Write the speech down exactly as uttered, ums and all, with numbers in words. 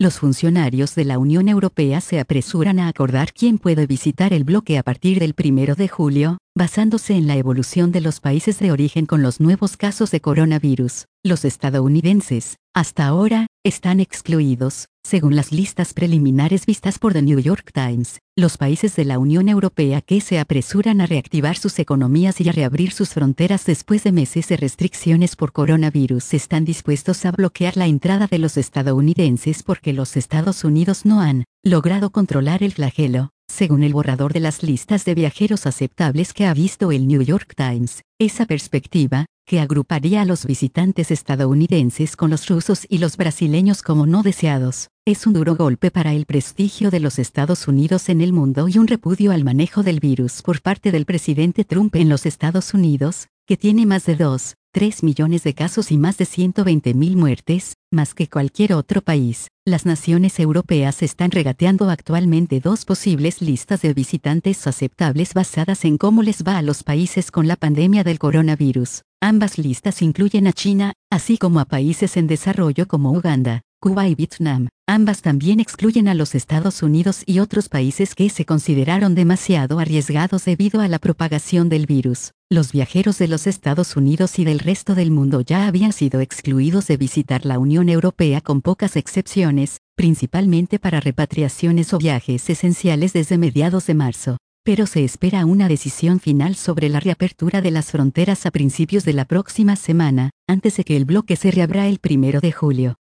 los funcionarios de la Unión Europea se apresuran a acordar quién puede visitar el bloque a partir del primero de julio, basándose en la evolución de los países de origen con los nuevos casos de coronavirus. Los estadounidenses, hasta ahora, están excluidos, según las listas preliminares vistas por The New York Times. Los países de la Unión Europea que se apresuran a reactivar sus economías y a reabrir sus fronteras después de meses de restricciones por coronavirus están dispuestos a bloquear la entrada de los estadounidenses porque los Estados Unidos no han logrado controlar el flagelo, según el borrador de las listas de viajeros aceptables que ha visto el New York Times. Esa perspectiva, que agruparía a los visitantes estadounidenses con los rusos y los brasileños como no deseados, es un duro golpe para el prestigio de los Estados Unidos en el mundo y un repudio al manejo del virus por parte del presidente Trump en los Estados Unidos, que tiene más de dos, tres millones de casos y más de ciento veinte mil muertes, más que cualquier otro país. Las naciones europeas están regateando actualmente dos posibles listas de visitantes aceptables basadas en cómo les va a los países con la pandemia del coronavirus. Ambas listas incluyen a China, así como a países en desarrollo como Uganda, Cuba y Vietnam. Ambas también excluyen a los Estados Unidos y otros países que se consideraron demasiado arriesgados debido a la propagación del virus. Los viajeros de los Estados Unidos y del resto del mundo ya habían sido excluidos de visitar la Unión Europea con pocas excepciones, principalmente para repatriaciones o viajes esenciales desde mediados de marzo. Pero se espera una decisión final sobre la reapertura de las fronteras a principios de la próxima semana, antes de que el bloque se reabra el primero de julio.